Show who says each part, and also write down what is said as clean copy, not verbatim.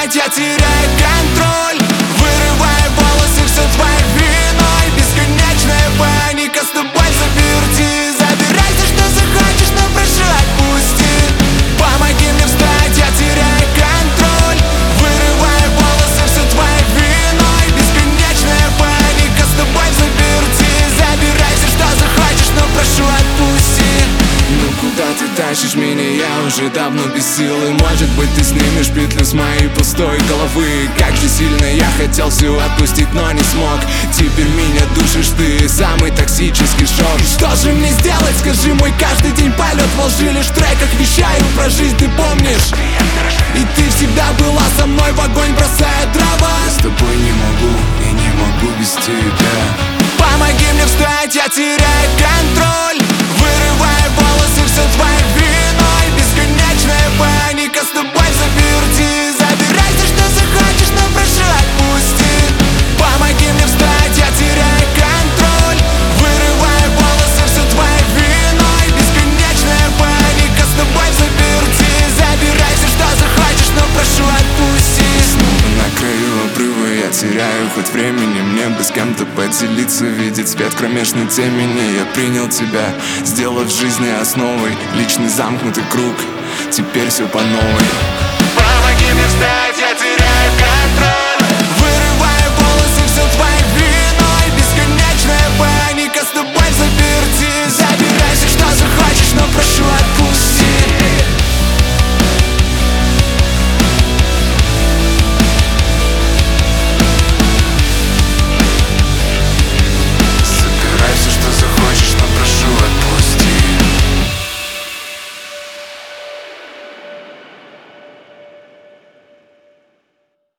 Speaker 1: встать, я теряю контроль. Вырываю волосы, все твоей виной. Бесконечная паника, с тобой заперти. Забирай все, что захочешь, но прошу отпусти. Помоги мне встать, я теряю контроль. Вырываю волосы, все твоей виной. Бесконечная паника, с тобой заперти. Забирай все, что захочешь, но прошу отпусти. Ну куда ты тащишь меня, я уже давно без сил. И может быть ты снимешь петлю с моей пустой головы. Как же сильно я хотел все отпустить, но не смог. Теперь меня душишь ты, самый токсический шок. Что же мне сделать, скажи, мой каждый день полет во лжи. Лишь в треках вещаю про жизнь, ты помнишь? И ты всегда была со мной, в огонь бросая дрова.
Speaker 2: Я с тобой не могу, и не могу без тебя.
Speaker 1: Помоги мне встать, я теряю контроль. Вырываю волосы, все твоей виной. Бесконечная паника, с тобой заперти. Забирай все, что захочешь, но прошу отпусти. Помоги мне встать, я теряю контроль. Вырываю волосы, все твоей виной. Бесконечная паника, с тобой заперти. Забирай все, что захочешь, но прошу отпусти.
Speaker 2: Снова на краю обрыва я теряю хоть времени. Мне бы с кем-то поделиться, видеть свет кромешной темени. Я принял тебя, сделав жизни основой. Личный замкнутый круг, теперь все по новой.
Speaker 1: Помоги мне встать.